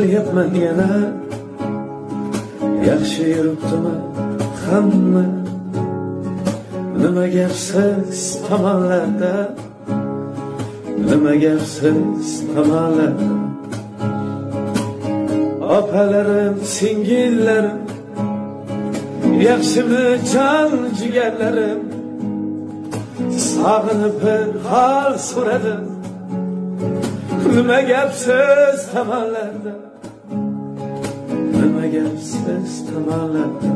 kelyapman yana, yaxshi yuribdimi hamma? Nima gapsiz tomonlarda, nima gapsiz tomonlarda? Opalarim, singillarim, yaxshimi jon jigarlarim? Sog'inib bir hol so'radim, nima gapsiz tomonlarda, nima gapsiz tomonlarda?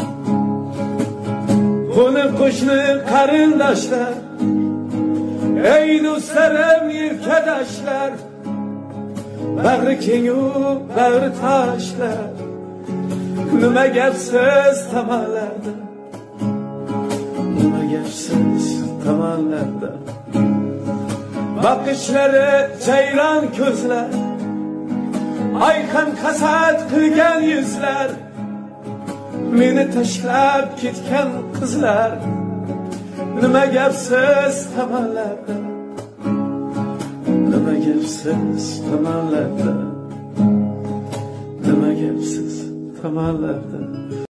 Buni qo'shni qarindoshlar, ey do'stlarim, yelkadoshlar, bag'ri kengu bag'ri toshlar, nima gapsiz tomonlarda, nima gapsiz tomonlarda? Bakışları ceylan ko'zlar, ayqan hasad qilgan yuzlar, meni tashlab ketgan qizlar, nima gapsiz tomonlarda, nima gapsiz tomonlarda, nima gapsiz tomonlarda?